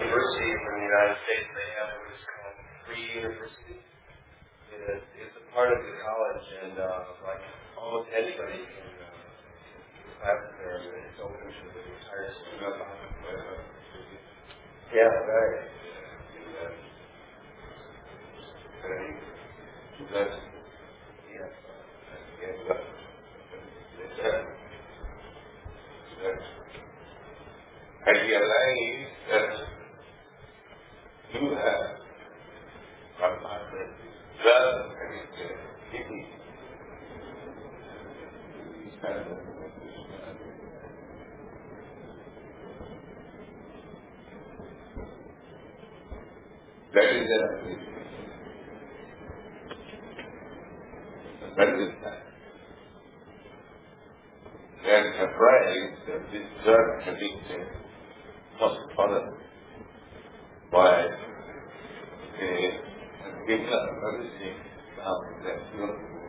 university from the United States, they have what is called free university. It's a part of the college, and like almost anybody can class there. It's open to the entire student. Yeah, right. I realize that you have one partner, well, that is it. That is that. They are surprised that this drug addiction was followed by a given up everything now that you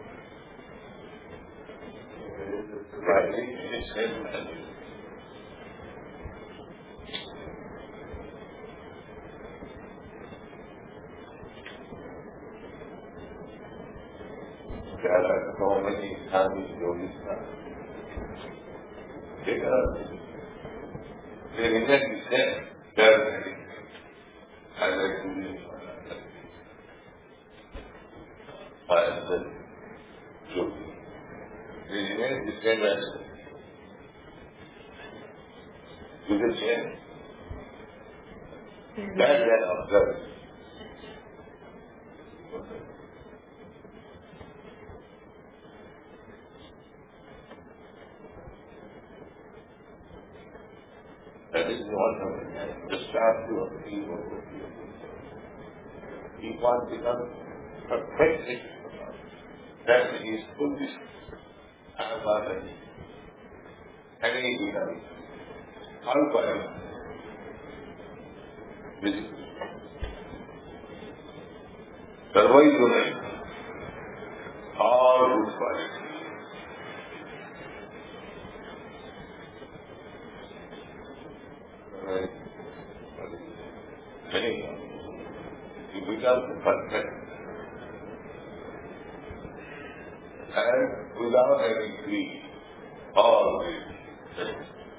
surprising statement. There are so many times yogis they remain the same. They are very I like to be as the yogi. They remain the same as do they change? That they observe. That is one of the statue of the evil. If one becomes perfectly, then he is fully anabhadani. And he becomes all-powerful. Sarvai all good qualities. You become perfect and without any greed, all greed.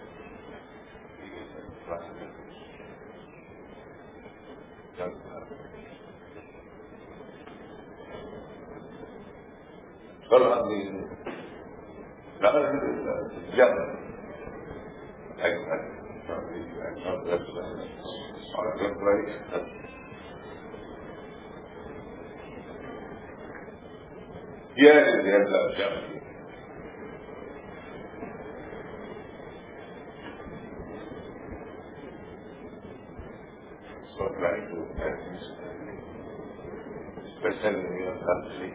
Well, on the other is young, like that, or temporary. Here is the other young. So try to practice, especially in your country,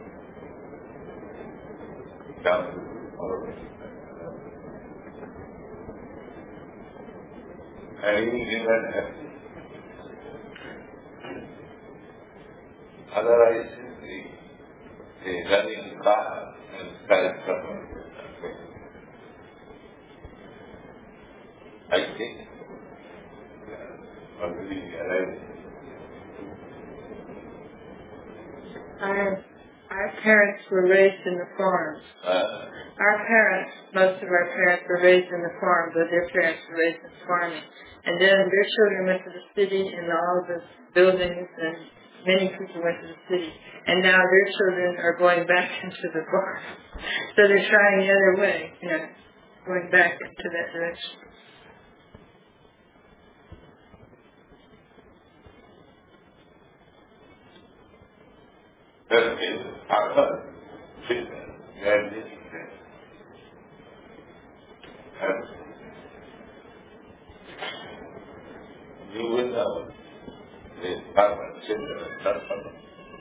down to all of it. And even happy. Otherwise, the running car and self-government. I think already arrived. Our parents were raised in the farms. Most of our parents were raised in the farm, but their parents were raised in farming. And then their children went to the city and all the buildings, and many people went to the city. And now their children are going back into the farm. So they're trying the other way, going back into that direction. That is our fitness, and you will know the power, children,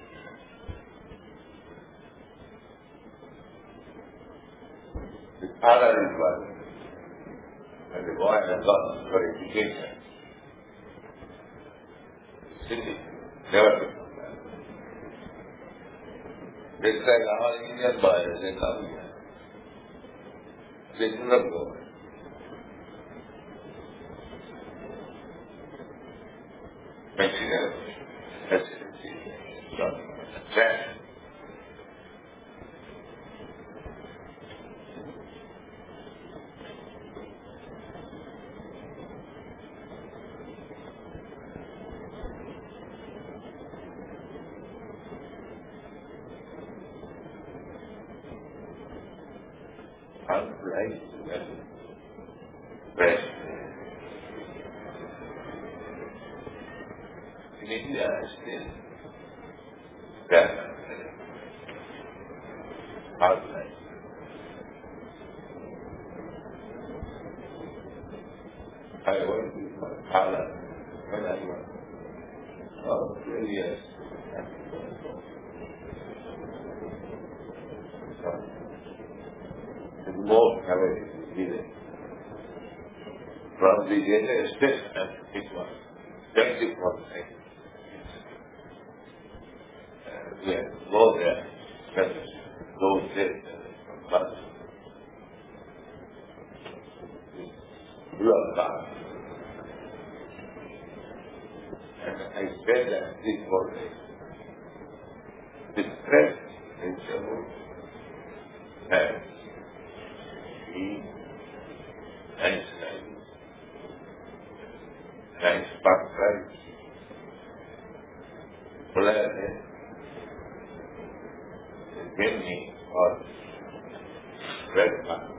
the father is one, and the boy has gone for education. City, never become that. It's like our Indian boys, they come here. They do not go. material facility. That unlike rest. In India, still that outline. I went to Thailand when I was 12 years. And more coverage needed. From the United States, and it was 20%. We had go there, spend those days, but real time. And I spent that 3-4 days. The stress in Jammu and nice background, planning, many or red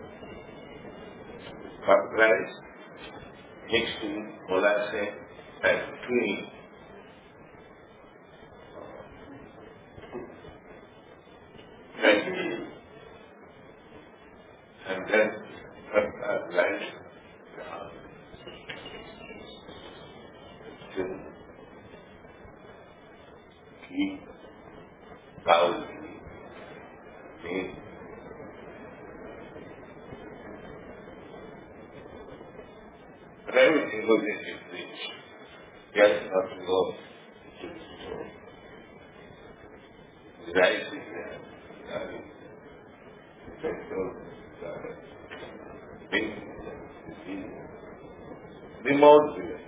background, mixing, molasses, and cream. And then rice, ghee, cow ghee, meat. And everything goes in your fridge. Yes, not to go to the store. The rice is there. Remote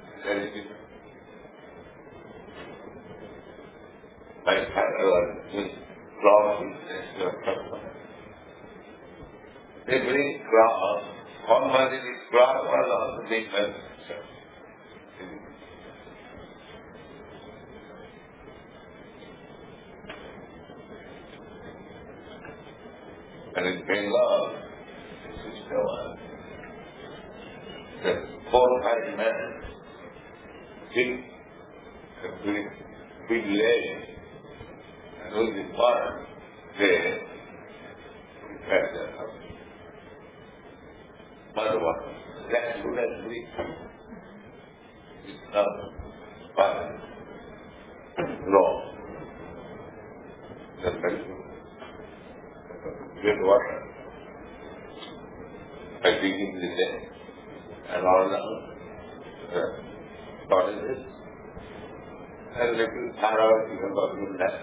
my father cloth they bring cloth. One month it is cloth, one also bring and in Bengal, the 4 or 5 men, big leg, and with the farm, they prepare their house. Mother was, that's good as weak. It's not fine. Wrong. That's very good. Good water. By digging the net and all that. What is this? And little Tarawa, you can go to that.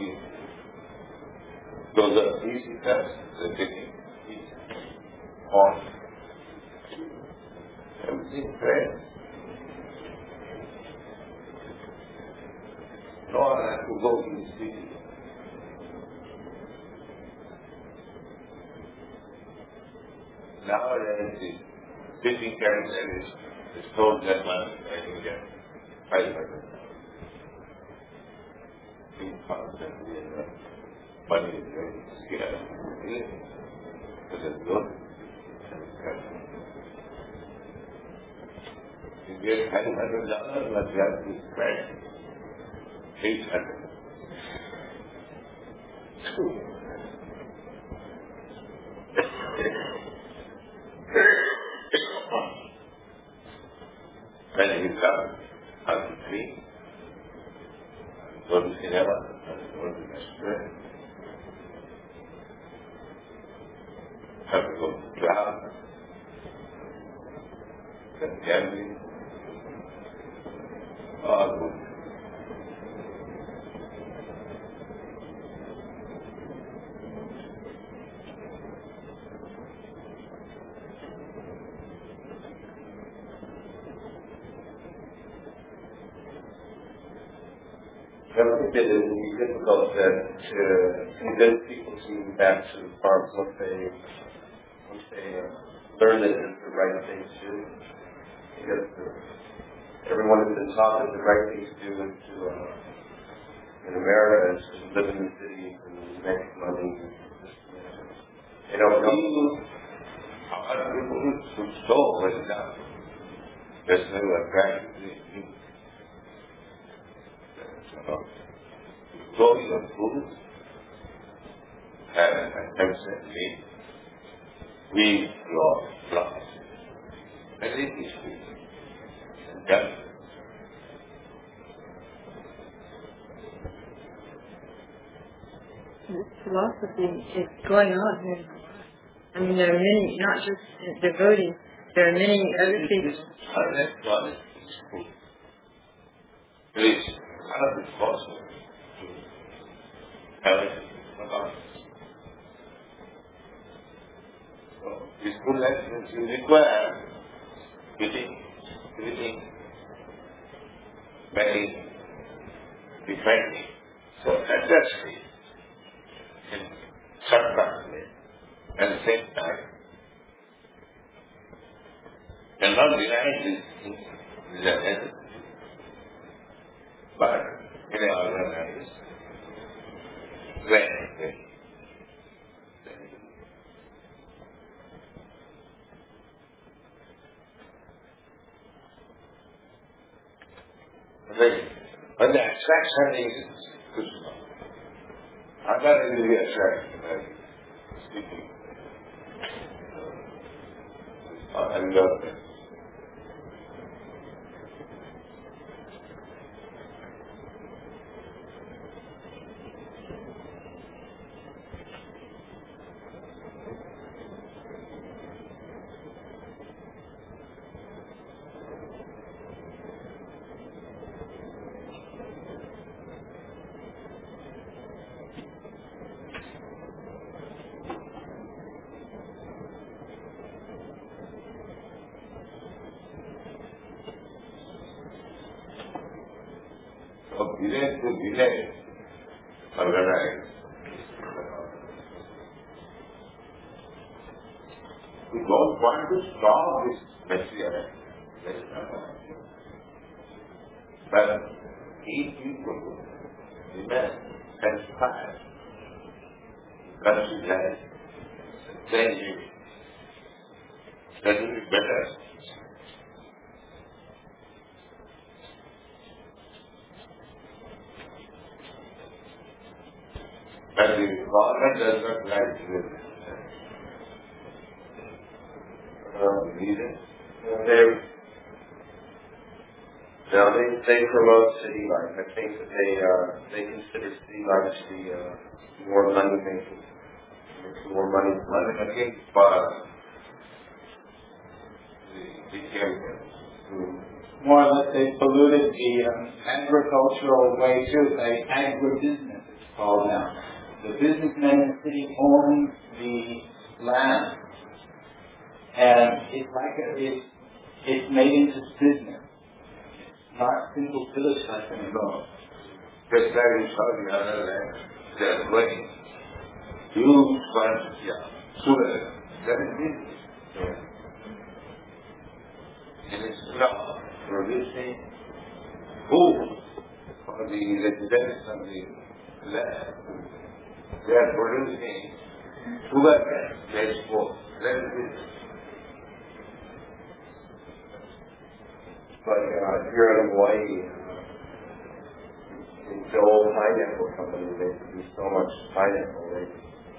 Those are easy steps, the digging, on. Everything fair. No one has to go to the city. Nowadays, the city capital is told that money, I can get 500. Constantly, money is very scarce. But it's good. You get $500, but you have to spend $800. When he comes, I'll be free. Go to cinema, go to restaurant. Have to go to club, then gambling. All good. think that it would be difficult to convince people to move back to the farms once they learn that it's the right thing to do. Because everyone has been taught that the right thing to do is to, in America, is to live in the cities and make money. They don't know. Our people should so well done. That's why we are practicing. So your schools and constantly we your class. And it is good. Yeah. This philosophy is going on here. I mean, there are many, not just devotees, there are many other people. That's what is good. Please, how is it possible to have it about? So, peaceful life will require eating, breathing, begging, defending. So, at that stage, in shortcut way, at the same time, cannot deny these things with the head. But in an organized way, when the attraction is Krishna, other is the attraction, like speaking. I love that. Village to village organized. We don't want to stop this material. But each people remain satisfied. Country life, then you that will be better. But the government does not like this. Reason? They promote city life. I think that they consider city life to be more money making. More money making for the chemicals. More or less, they polluted the agricultural way too. They agribusiness, it's called now. The businessmen in the city own the land, and it's like it's made into business. It's not simple village life anymore. Just like in Saudi Arabia, they are going huge quantity of sugar. That is business. And it's not producing food for the residents of the land. They are producing sugar cane, they export. That is business. But here in Hawaii, the old pineapple company, they produce so much pineapple, they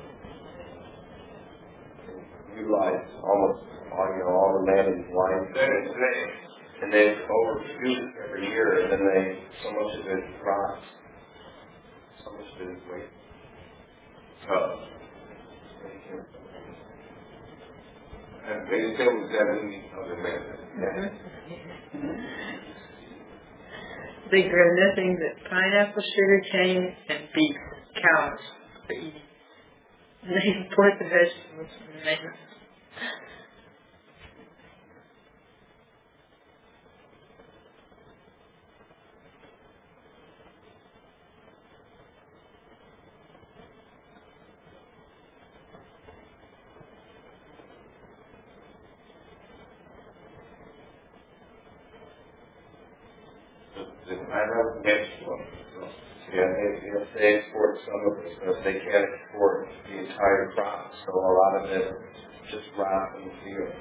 utilize almost all the land in Hawaii. That is great. And they overproduce it every year, and then so much of it rots. So much of it is waste. And vegetables are in the land. They grow nothing but pineapple, sugar cane, and beef, cows for eating. And they import the vegetables from the mainland. the primary export. They export some of it, but they can't export the entire crop, so a lot of it just rots in the fields.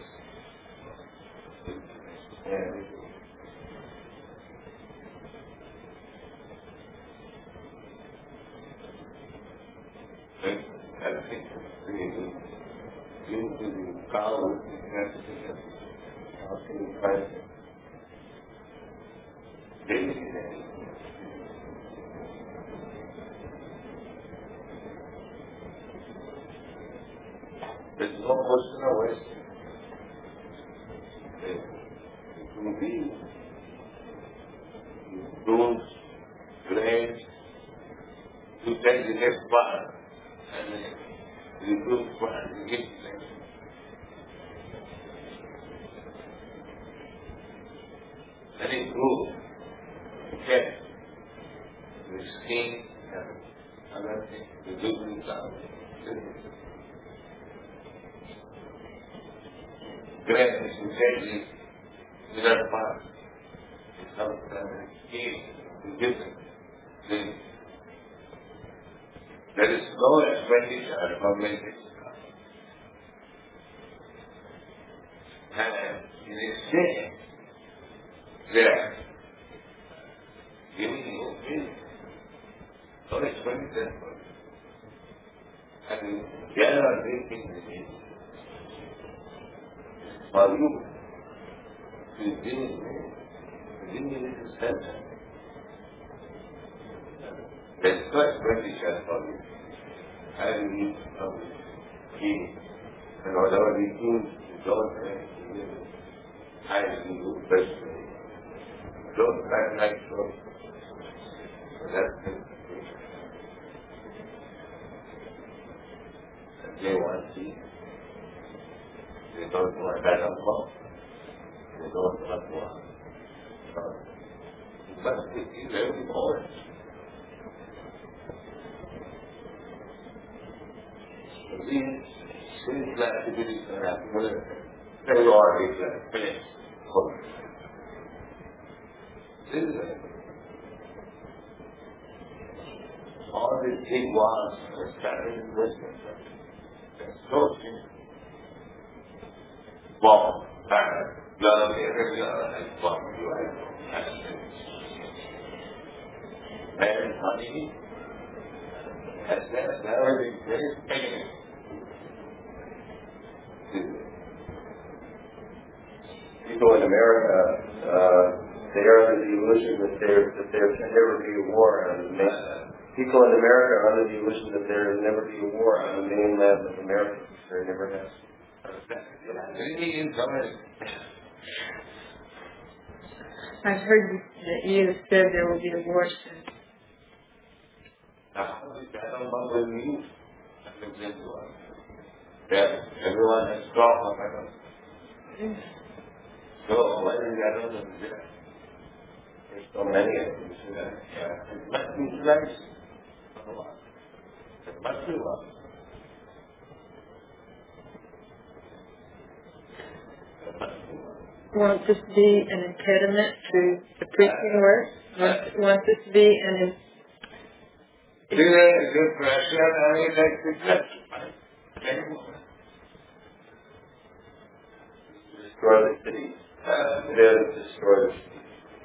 I think the cow there's no question of waste. It will be fruits, grains, you take the next part and the fruit part, you get the next. Any fruit, okay, the skin and other things, the good stuff. Grains, you take the other part, the skin, you give them. There is no expenditure for making stuff. And in exchange, they are giving you milk. No expenditure for it. And they are not drinking the milk. For you, to giving you little center. There's no expenditure for you. And we eat. And whatever we do, we don't drink. I do personally. Don't act like so. That's it. And they want to eat. They don't want that alcohol. They don't want water. But it is very important. These single activities are happening. They are already finished. This is it. All these big walls are starting in Western. They're so simple. Bomb, fire, blood, and bomb, you are and honey has never been very painful. People in America, they are under the illusion that there can never be a war on the mainland. People in America are under the illusion that there will never be a war on the mainland of America. There never has. I've heard that you said there will be a war soon. Everyone has talked. So why did I don't know? There's so many of them. It must be nice. It must be one. Want this to be an impediment to the preaching work? Want this to be an good question. I mean, like the Destroy the city. Destroy the city.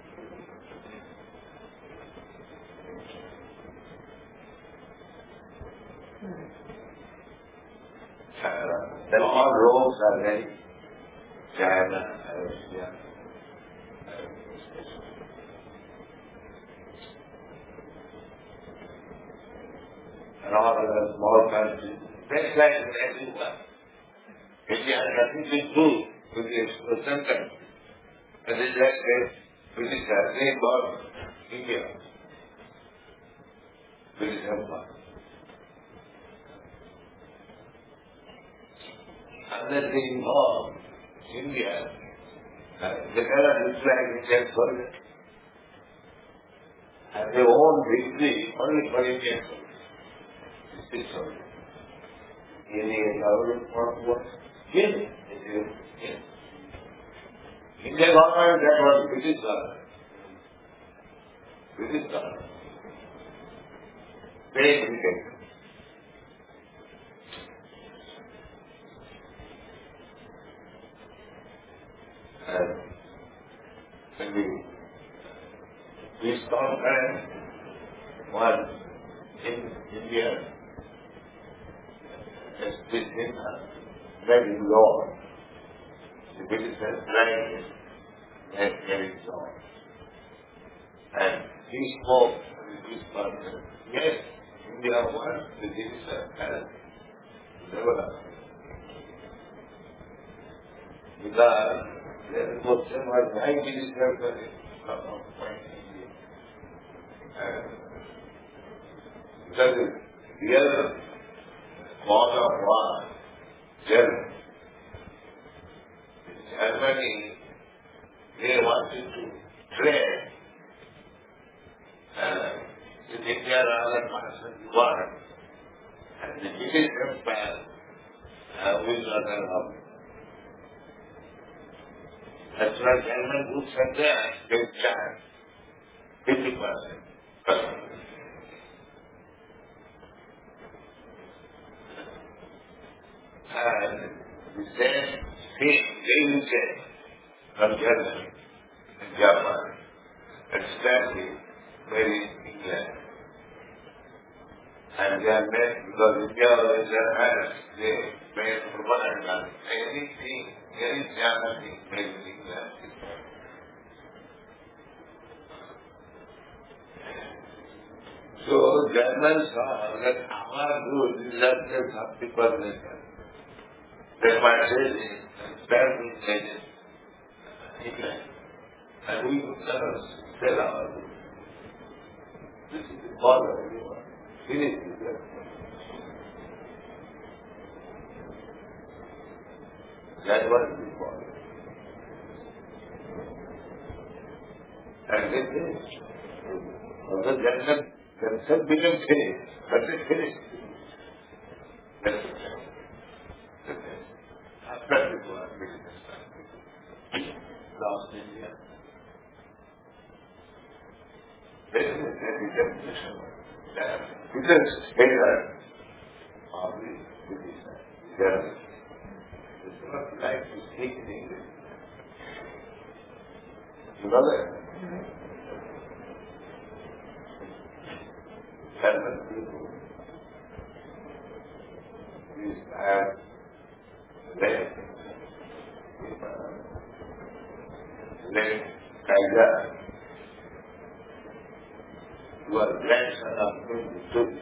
Then all roads are ready. China, Russia, and all the small countries. That's like everywhere. India has nothing to do with the center. And this is like British they got India. British Empire. And then they involved India. They cannot reflect in their service. And they own victory only for Indian service. Indian government for what? Yes. India government, that was British government. British government. Very difficult. And when we conference was in India, as this in very law. The British has tried and very law. And he spoke with this person. Yes, India won, the British has never done. Because the question was why British have done it. Because the real cause of war, Germany. Germany, they wanted to trade with India rather parts of the world. And the British Empire will not allow. That's why German groups are there, they charge 50%. And the same thing they will say from Germany and Japan, especially made in England. And they are made because India always has they made propaganda. Anything, any German thing made in England. So Germans saw that our good is less than 50%. They might say this, that will say this. And we would never sell our goods. This is the bother everyone. Finish this. That was the bother. And they finished. Although Germans themselves became finished, but they finished. That's it. After this war, lost India. This is the definition. Because Hitler, only British, Germany, does not like to speak in English. You know that? German people, these are Late Kaiser, who was grandson of Queen Victoria,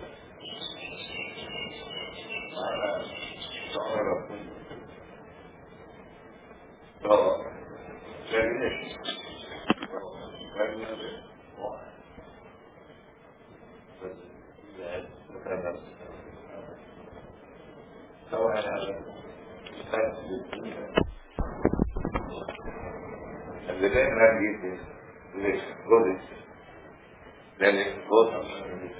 daughter of Queen Victoria. So, Germany, war. But he had the kind of so I have and the day man gives this relation, go this, then it goes on.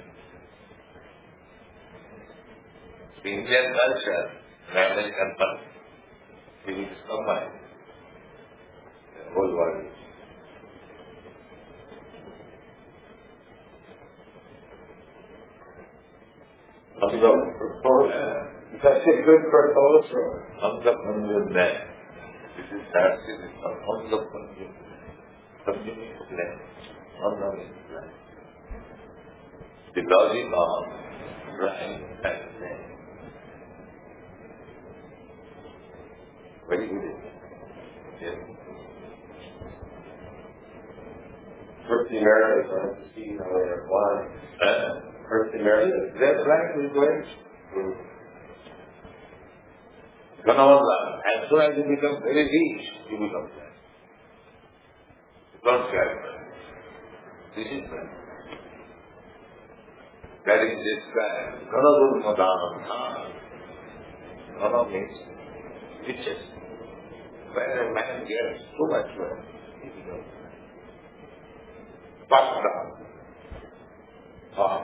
The Indian culture and American culture, it is combined. The whole world. That's a good proposal. On the Punjab land. This is Sanskrit, on the Punjab land. On the land. The logic of right and left. Very good. Yes. First the Americans wanted to see how they apply. First the Americans. Their flag is going as soon as you become very rich, you become that. Don't care. This is that. That is this guy. Ganadur Madana. Gana means riches. When a man gets too much wealth, he becomes puffed up.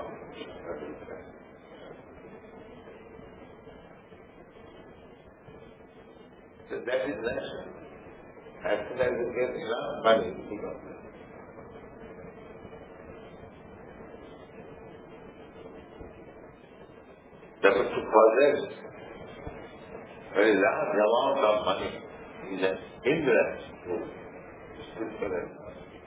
So that is natural. As soon as you get enough money, you become that. But to possess very large amount of money is an hindrance to spiritual advancement.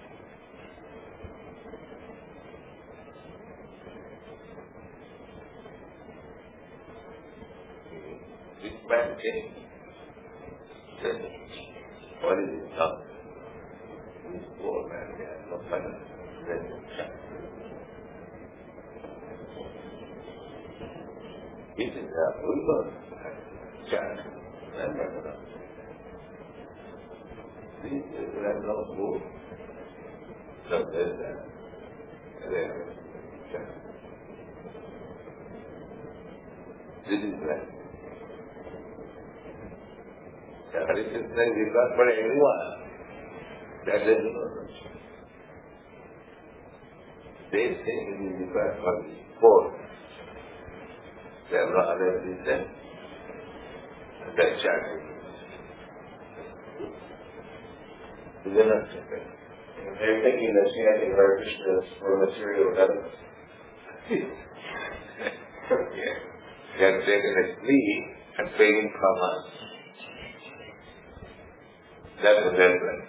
This man came, said, what is it now? This poor man, he has no money. It is a vulgar child. This is a no food. So there's this is right. The Hare Krishna is not for anyone. That is not. They say it is required for the poor. They have no other reason. That child is not separate. They're thinking that chanting Hare Krishna is for material benefits. They are taken a plea and taken from us. That's the difference.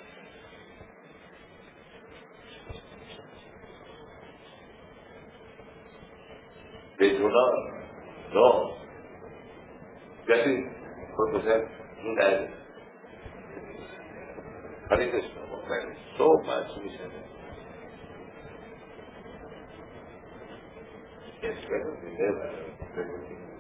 They do not know. That is what was that Judaism. Hare Krishna movement is so much missionary. Yes, better be there,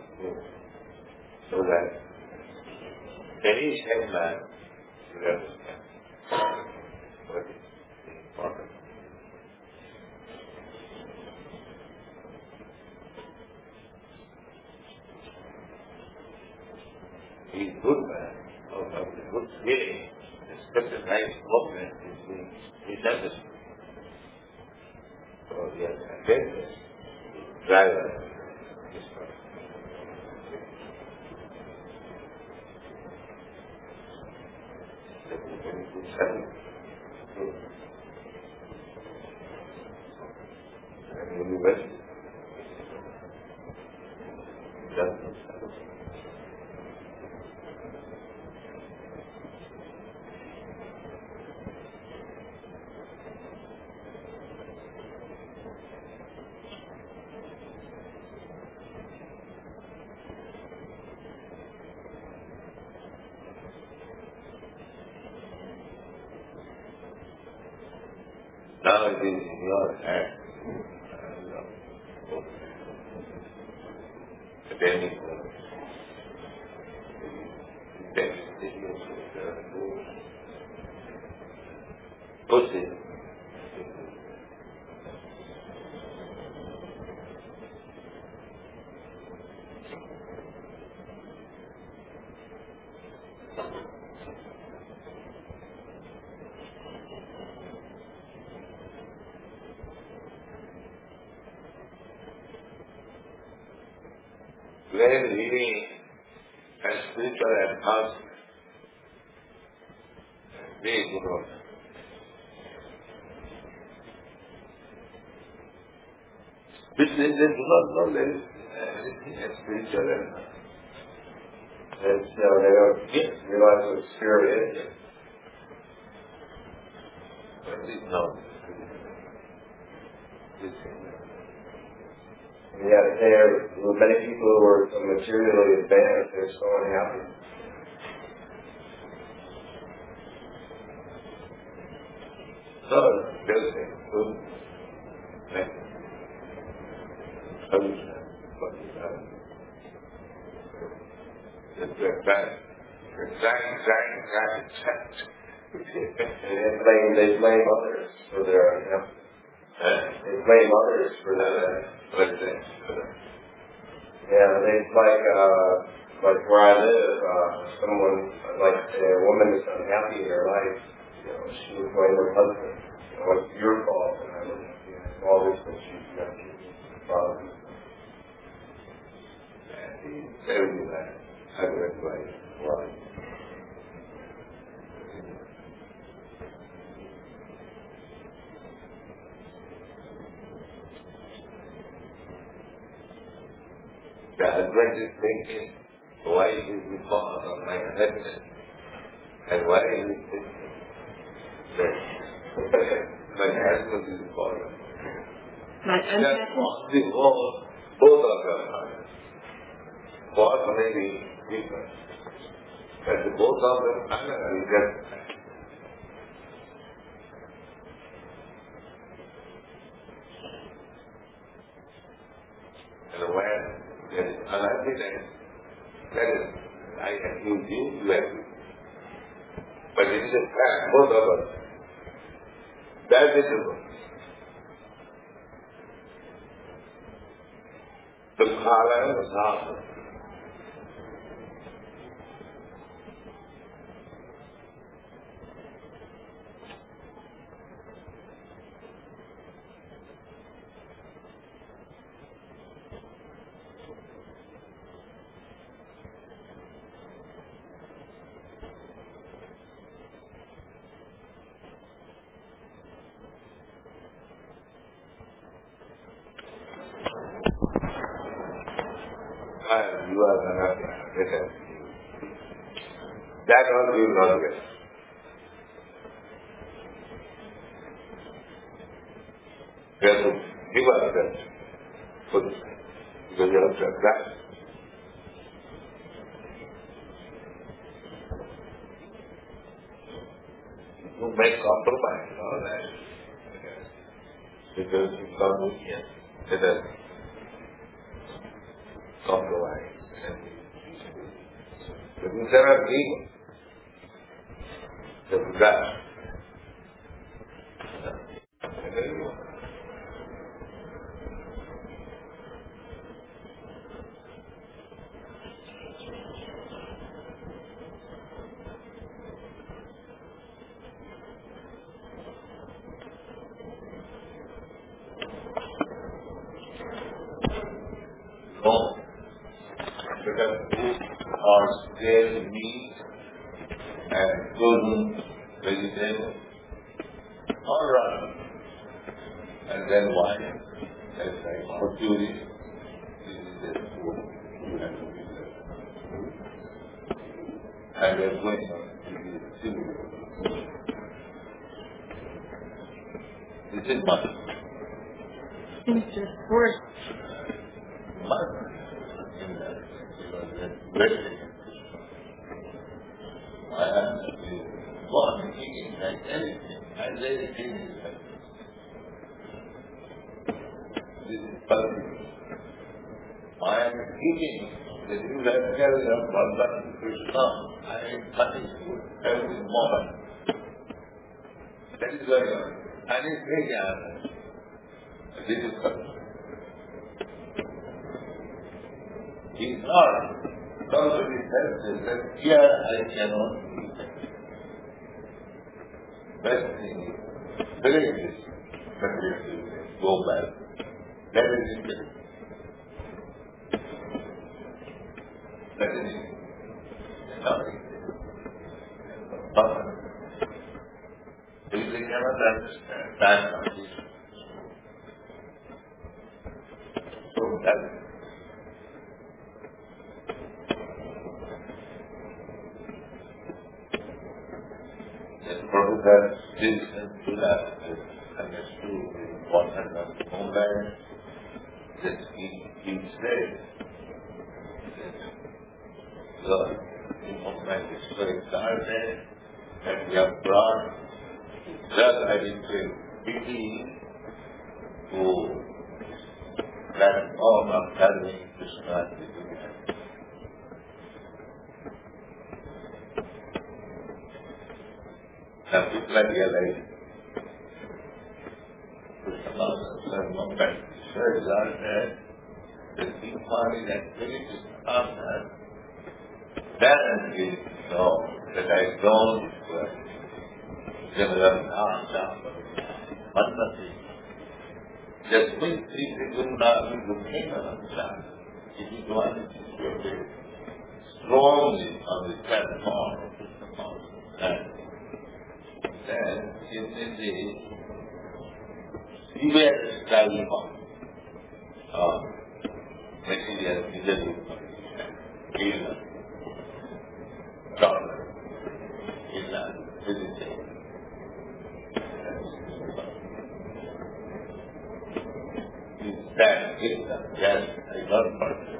so that any sane man will understand what is important. He is good man, of a good feeling, such a nice movement is being misunderstood. So he has attended this driver. Now it is in your hand. Attending push it. When living and spiritual advancement, very good one. Which means they do not know there is anything as spiritual advancement. And they don't realize what spirit is. But this now. And yet many people who are materially advanced, they're so unhappy. So, they'll say, They blame others for their unhappiness. They blame others for that. Yeah, it's like where I live, someone, like a woman is unhappy in her life, she would blame her husband. It's your fault, and I look all this, but she's got problems. He's very glad. I read why. the husband is thinking, why is the cause of my happiness? And why is he thinking that my husband is the cause of My unhappiness. the whole, both of them are. Cause may be different. But both of them are just. And when there is unhappiness, that is, I accuse you, you accuse me. But it is a fact, both of us. That is the one. The Kala was not. You are unhappy. That one you will not get. You have to give us that. Because you have to accept. You make compromise, all that. Because you come here, let us compromise. But you cannot leave. So that. And then you no. Because food or stale meat and frozen vegetables, all right. And then wine, that's like mercury, this is the food you have to eat. And they're going on. This is money. It's just worse. Money. Why are you born eating like anything? And then eating like this is perfect. I am eating the new lifestyle of Bhagwan Krishna. I am cutting food every moment. That is going on. And it's very honest. This is perfect. He is not. Somebody says that here I cannot eat. Best thing is, believe this, material go back. That is it. That is it. Nothing. Nothing. If they cannot understand, that's not it. So that's Professor Wilson Sula has understood the importance of the movement. That he said that the movement is so exalted that we have brought drug addicted people to platform of serving Krishna. Now people are realizing Krishna Master movement is so exalted that people in activity partner then is know that I don't general Mannati. Just when three Trigunda is looking at if you want to strongly on the platform of Krishna Master, then in the severe study of material leadership, healer, doctor, healer, physician. That is yes, I learned from it.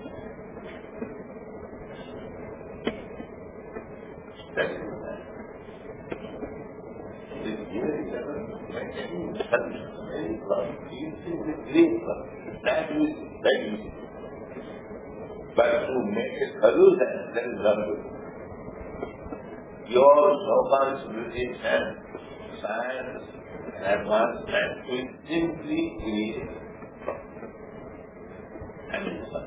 That is that. This year is never like any such very love. You see the great love. That is very easy. But to make a solution, that is not good. Your so-called religion and science and advancement will simply create and insult.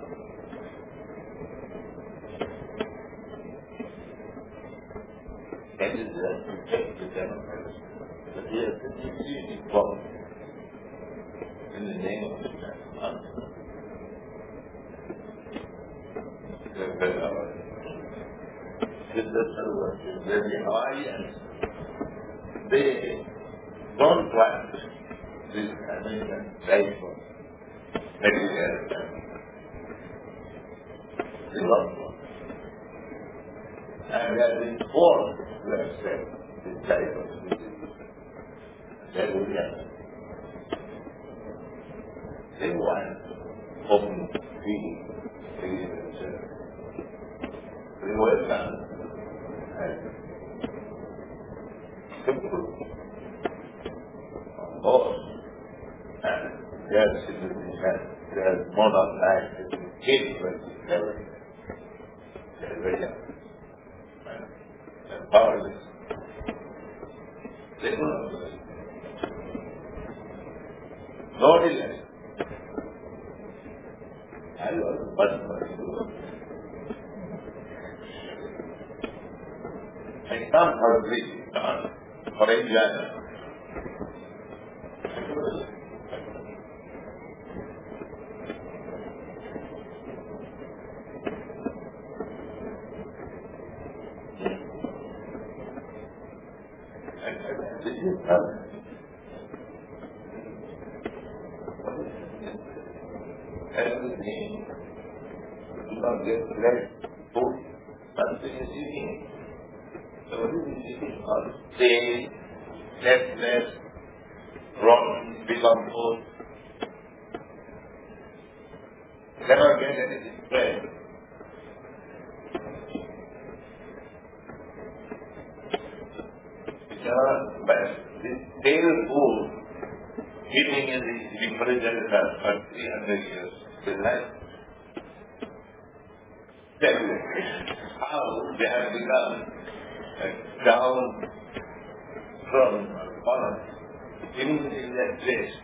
That is the effect of democracy. But here, this is really wrong. In the name of God. This is very high and they don't practice this American life for material. They love God. And we have been forced to accept this type of religion. That will happen. They want open, free, religion. They welcome and simple, of course, and their citizenship, their mode of life is influenced everything. They're very young and powerless. They don't know. No delay. I was much I come for a week, for enjoyment. This is everything. You don't get less food, something is eating. So what is eating? Or stay, less, rotten, become food. Never get anything fresh. But this stale food, eating in the refrigerator for 300 years, is like how they have become down from fallen, even in that place.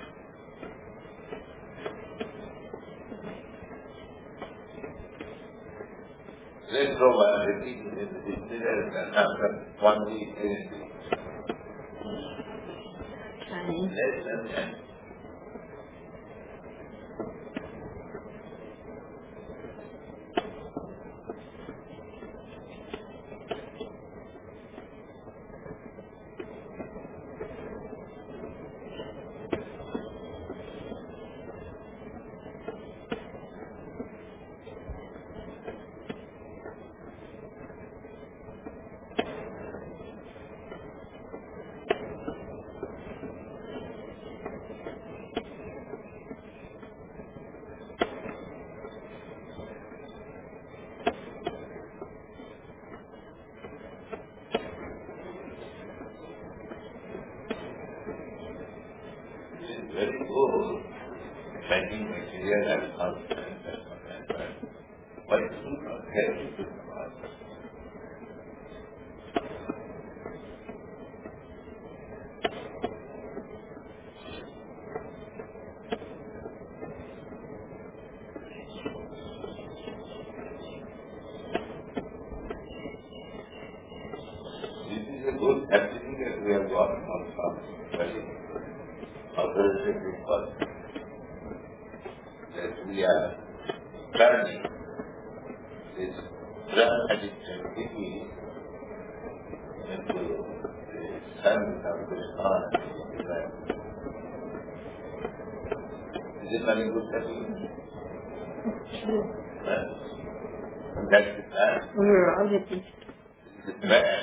Let's go by repeating in the refrigerator and after 1 week, less than that. Very good. Finding material and constant. Why do you not care to do that? This is a good certificate we have got from very authoritative people. That we are learning this drug-addicted disease into the sun of Krishna. Is it very good certificate? And that's the plan. We were all hippies. This is man.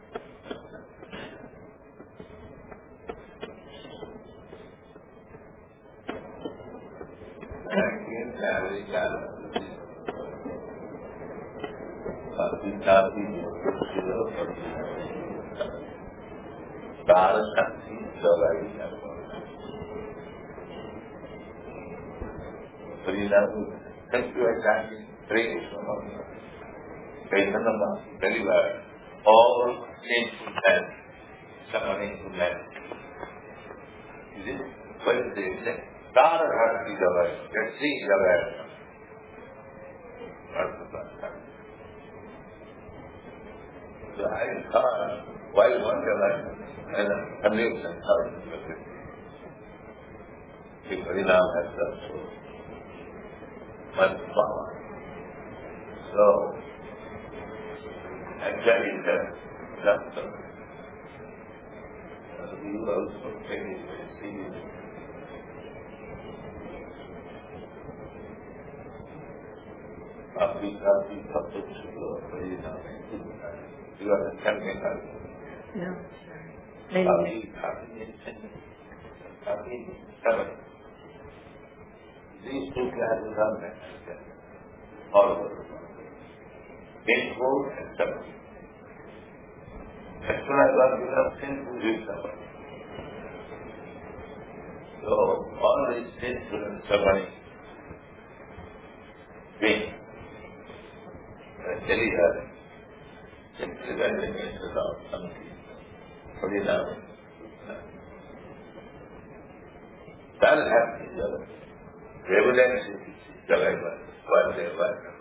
Thank you exactly. Deliver all sinful men, suffering to men. Is it? What is it? Dara Bhakti Javai, let's see Javai. So I thought, why one Javai? And a million thousands of it. The Harinam has also much power. So, actually, that's the you also take it very seriously. Kafi Kapi you understand me? No. Maybe. Kafi, seven. These two classes are met. All over the world. Painful and suffering. As soon as one becomes sinful, you suffer. So, all these sinful and suffering beings deliver simply when they meet without something. Harinam. That is happening. The evidence is the right one day.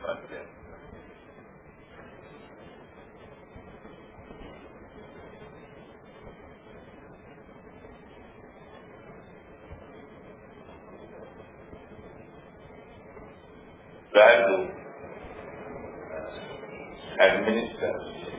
Try to administer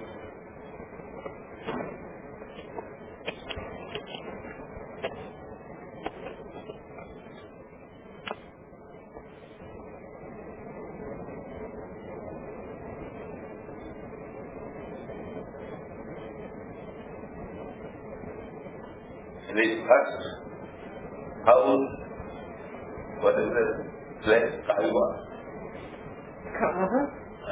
this first house, what is the place? Kaiwa. Kaava?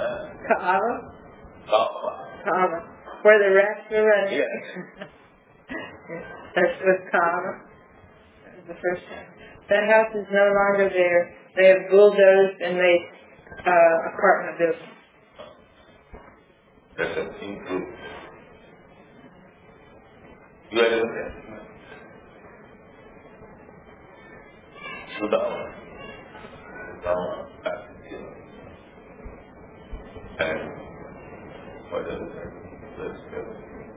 Kaava. Kaava. Where the rats are running? Yes. That's what Kaava. That was the first time. That house is no longer there. They have bulldozed and made apartment buildings. That's an improvement. You are doing that. Sudama. Back in here. And what is it? Let's go.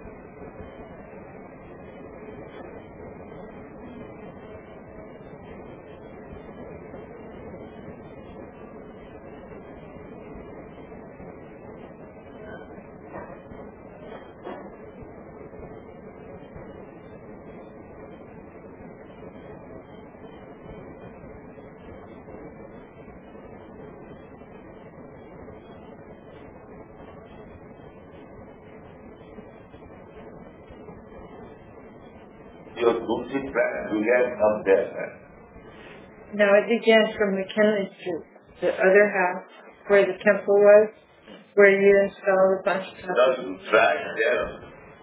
Your Gumsi track began from there. No, it began from McKinley Street, the other house where the temple was, where you installed a bunch of stuff. Now you track there.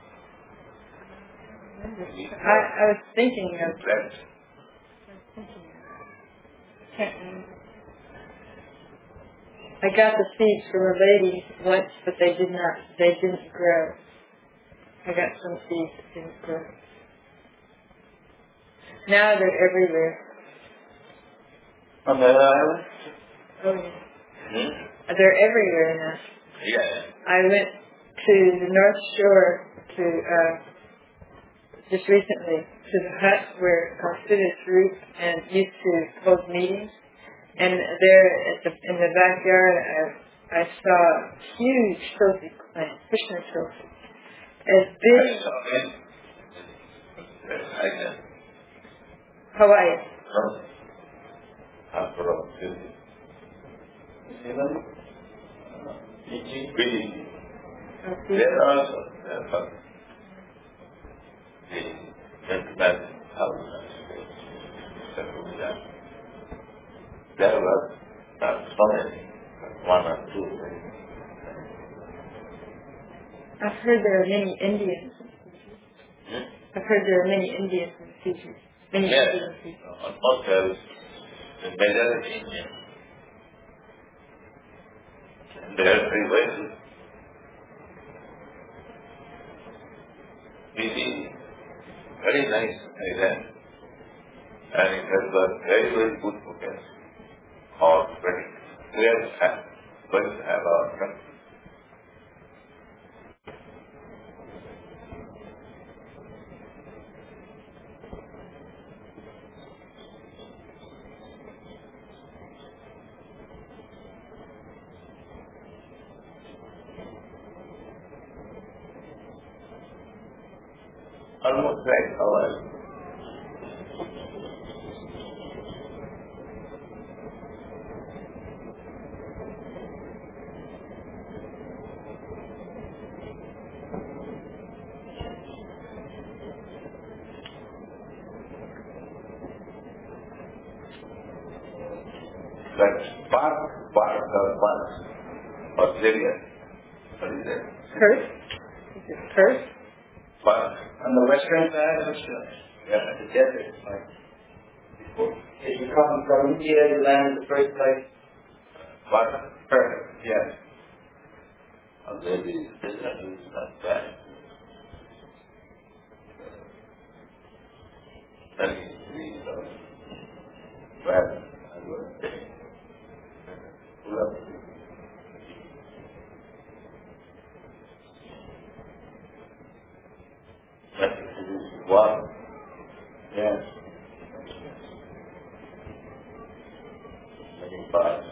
I was thinking of Track. can't remember. I got the seeds from a lady once, but they didn't grow. I got some seeds that didn't grow. Now they're everywhere. On the island? Oh yeah. They're everywhere now. Yes. I went to the North Shore just recently to the hut where Consider's Root and used to hold meetings. And there in the backyard, I saw huge trophy plants, Krishna trophy. As big as Hawaii. Even Fiji. Okay. There also, the gentleman house, there was not so many, one or two. I've heard there are many Indians. I've heard there are many Indians in Fiji. Many Yes, Indian people. almost the majority Indian. And they are very well. Fiji, very nice island, and it has got very, very good potential for spreading. We have our country. Almost like ours. But part Australia. What is that? Perth? Is it Perth? Part. On the western side of Australia. Yeah. The desert. If you come from India, you land at the first place. Part. Perfect. Yes. Although the desert is not bad. That is bad. I was saying. That is one. Yes. Many parts.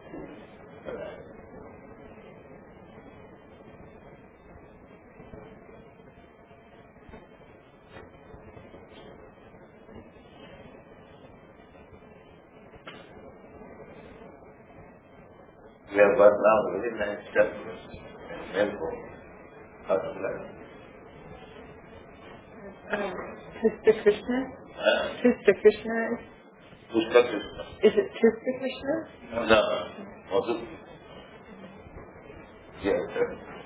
We have got now very nice chapters in Melbourne. Sister Krishna? Sister Krishna? Pushpa Krishna. Is it Sister Krishna? No. Also, yes, sir.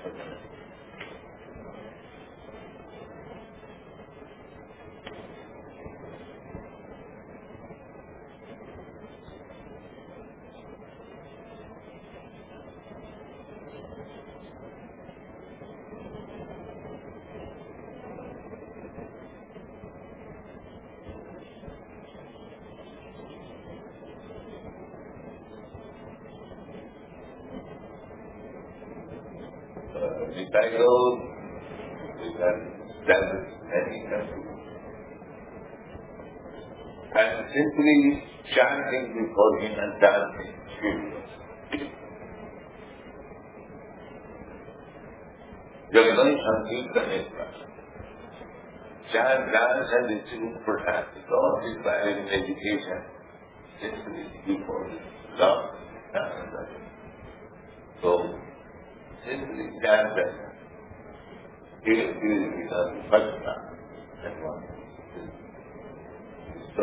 The title, we can stand any country. And simply chanting before him and dancing. There is no Sankirtan in class. Chant, dance and receive perhaps all this value in education. Simply before him. Love, dance, so, simply chant that. He will become first class. That one. So,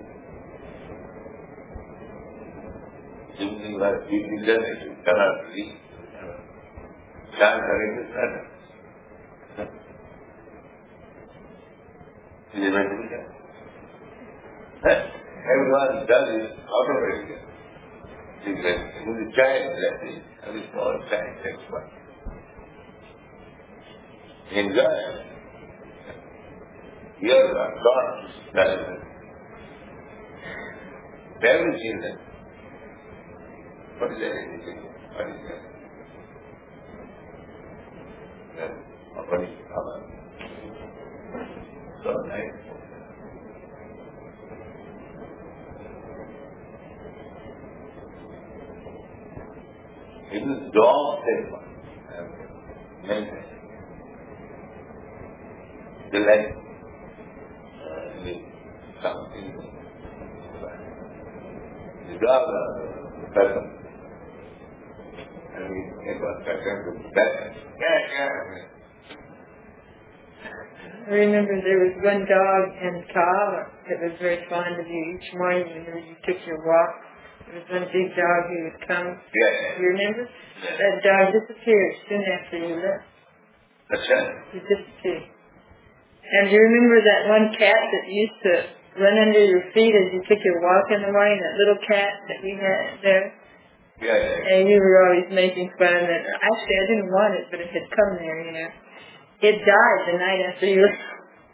simply what we did, you cannot read. Chant correct is better. Is it meant to be done? Everyone does it automatically. Who's a child, that is, a small child, that's why. Enjoy it. Here are thoughts, that is it. Every children. What is that? What is that? What is that? So nice. It is dog statement. Amazing. The like something. The dog person. it was that. Yeah. I remember there was one dog in Kahala that was very fond of you. Each morning when you took your walk, there was one big dog who would come. Yeah. You remember? Yeah. That dog disappeared soon after you left. That's right. He disappeared. And you remember that one cat that used to run under your feet as you took your walk in the morning, that little cat that we had there? Yeah. And you were always making fun of it. Actually, I didn't want it, but it had come there, you know. It died the night after you left.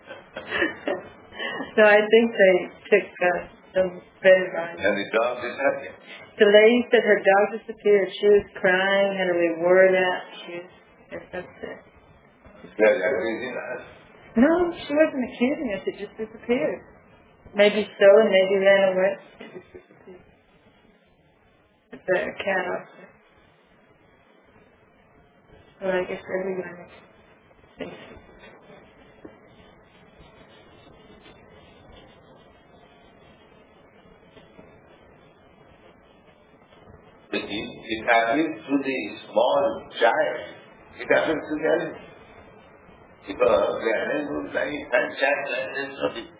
So I think they took some better on you. And the dog disappeared. The lady said her dog disappeared. She was crying, had her reward out. She was upset. Yeah, accusing us. No, she wasn't accusing us. It just disappeared. Maybe so, and maybe ran away. It just disappeared. It's a cat also. Well, I guess everyone thinks so. It happens to the small child. It happens to the adult. Because the adult would like that child like this of it.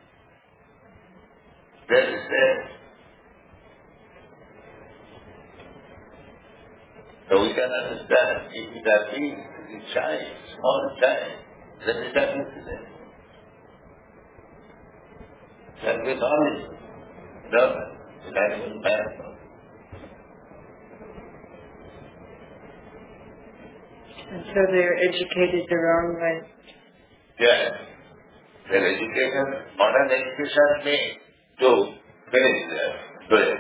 That is there. So we can understand if it happens to the child, small child, then it happens to them. That with knowledge. No, it happens bad. Until they're educated the wrong way. Yes. Their education, modern education may do finish their brain.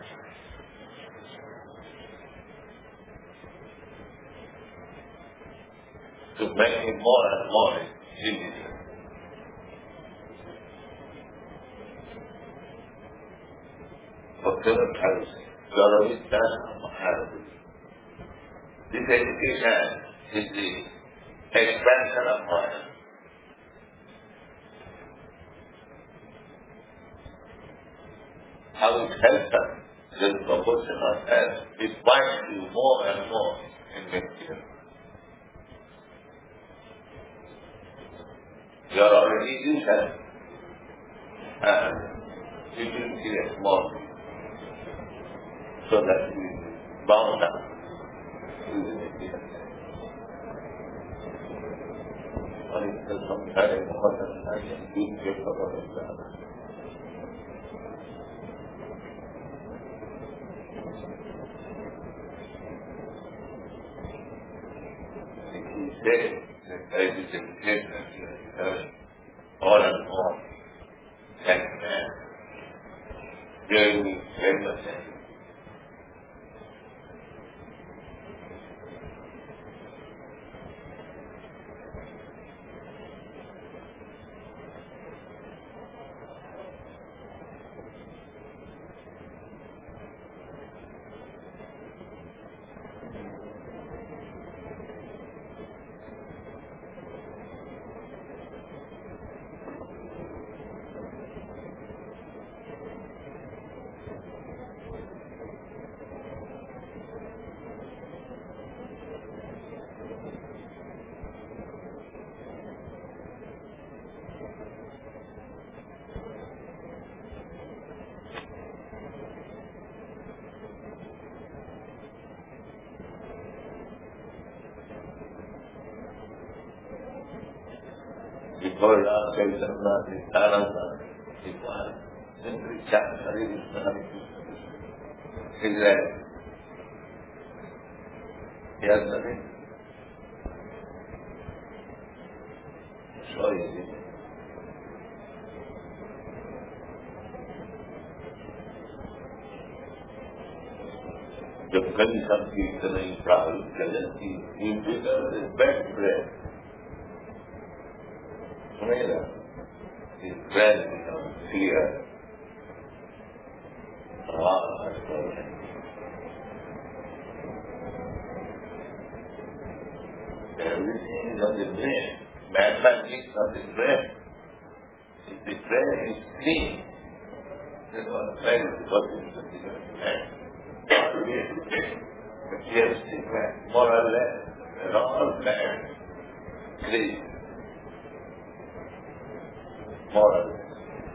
To make him more and more intelligent. Bhaktivinoda Thakur says, Gauravidya Maharaj. This education is the expansion of mind. How it helps us, the proportion of health, it binds you more and more in meditation. You are already in health, and you will create more, so that you will bound up to the meditation. और इससे समझाने बहुत अच्छा है तीन के खबर होता है all and more that man really represents before last day Sarnati, Sarasa, it was simply Chakari Vishwanath Israel. He has nothing. So easy. जब कभी सब कीर्तन प्राप्त करें कि best bread his brain becomes clear. Everything is on the brain. Mathematics on the brain. If the brain is clean, then one brain is working on the brain. Yes, in fact, more or less, they're all bad. Please. More or less.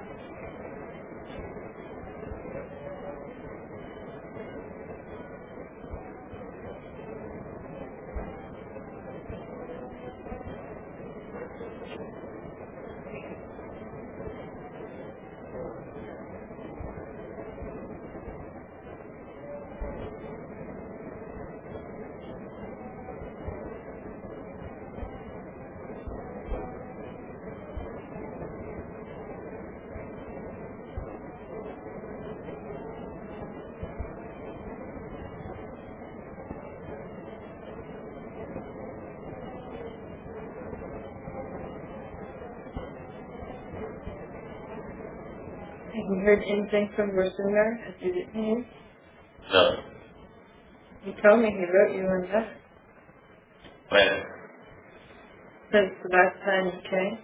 Have you heard anything from Rosender as you didn't hear? No. He told me he wrote you a letter. When? Since the last time you came.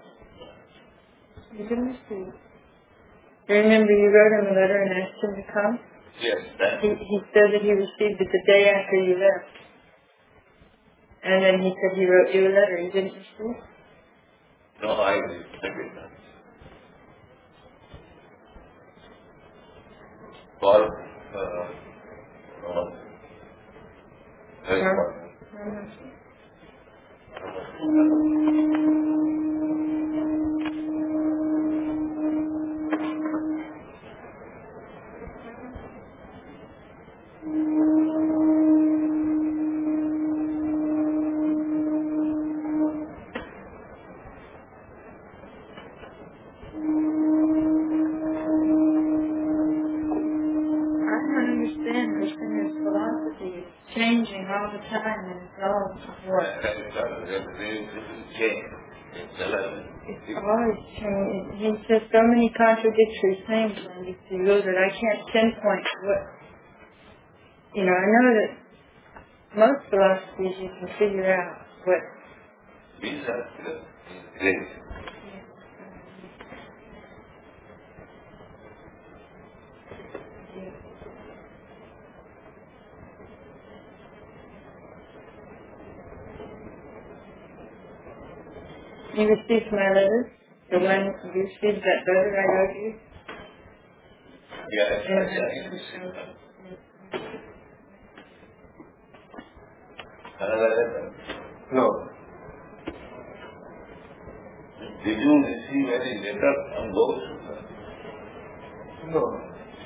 You didn't receive it. You remember you wrote him a letter and asked him to come? Yes, that. He said that he received it the day after you left. And then he said he wrote you a letter. You didn't receive it? No, I didn't think it. For, very important. Changing all the time, and it's all what? It's always changing. He says so many contradictory things when you see those that I can't pinpoint what. You know, I know that most philosophies you can figure out what. These are great. You received my letter? The one you received that letter I wrote you? Yes, Yeah. Another letter? No. Did you receive any letter from those? No.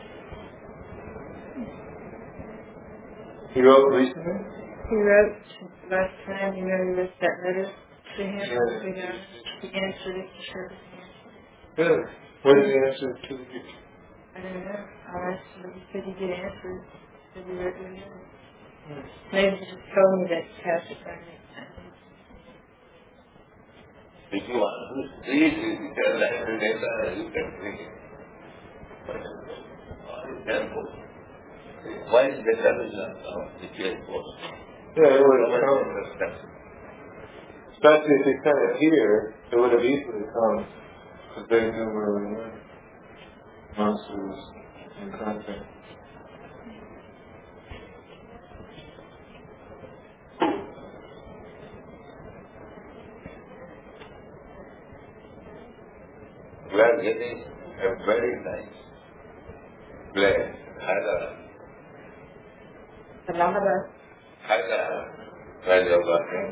He wrote recently? He wrote last time, you know, you wrote that letter to him. Yes. He answered it, sure. Good. What did he answer to the people? I don't know. I'll ask him. He said he did answer it. He said he wrote your letter. Maybe he just told me that he passed it by next time. If you want to read it, you can write the letter, you can read it. Why is the letter not the case post? Yeah, it would have come. Especially if he sent it here, it would have easily come. Because they knew where we were. Monsters and content. We are getting a very nice place, Hyderabad. Allahabad. Hyderabad, where you are working.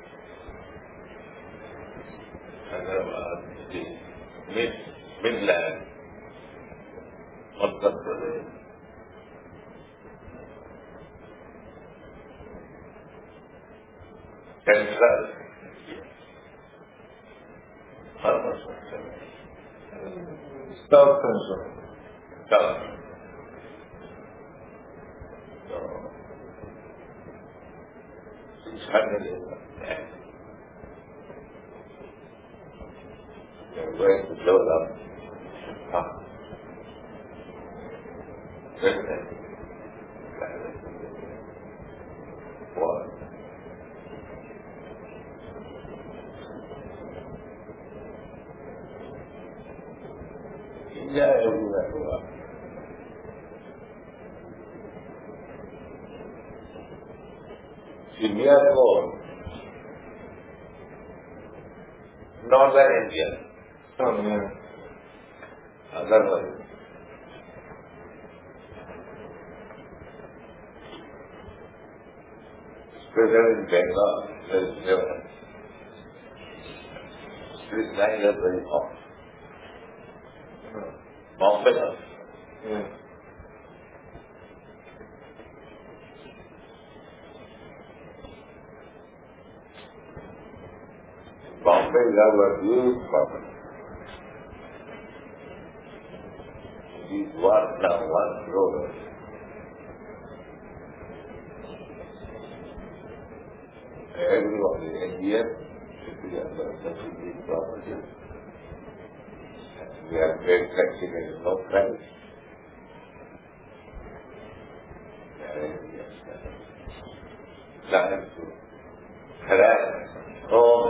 Hyderabad, the midland, Uttar Pradesh. Central, almost central. South Central. South. So, 600 is not bad. You're going to blow up. Very nice. What? India everywhere. India gold, Northern India, otherwise. Especially in Bengal, there is never. It is 9 years very hot. Bombay. Bombay is our huge problem. It is one road. Everyone in India should be under such a big property. We are very flexible, no price. Trying to harass all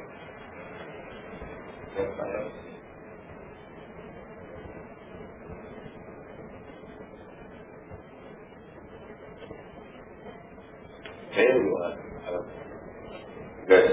everyone. Good.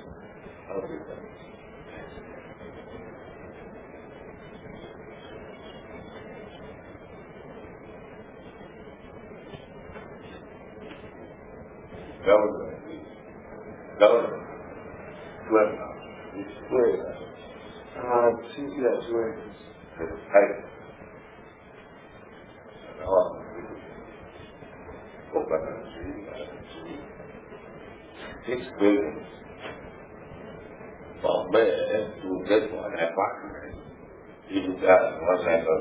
Government. Well, it's clear. See that way. Right. Six buildings. Bombay to get one apartment. You got one level.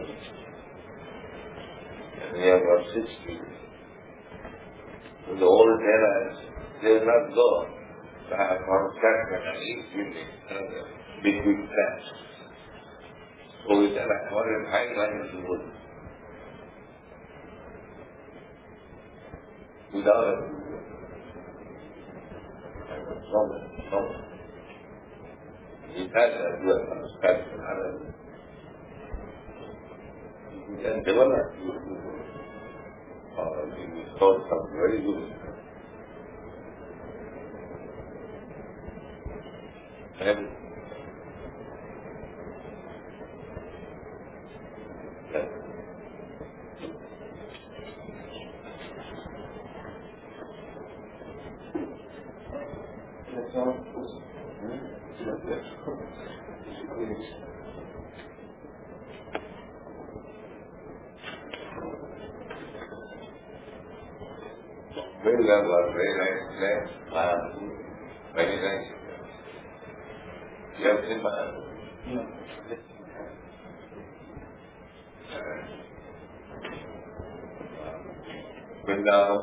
And we have got 6 people. In the old tenants, they will not go. I have construction and each building, another big flats. So we said, I want to hang line of the wood. Without a problem. We had a good construction, we can develop you sold some very good. And very well, very nice place, very nice. You have seen my Vrindavan,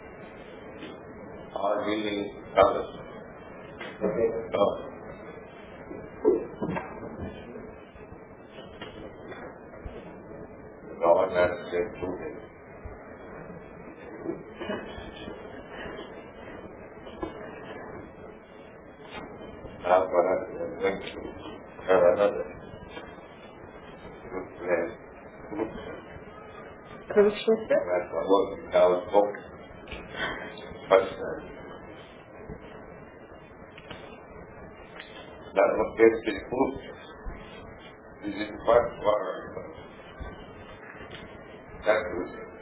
or really others. Oh. Governor said 2 days. Now perhaps we are going to have another good place. That's what now spoke. First time. That was tasted food. This is the first one. That was it.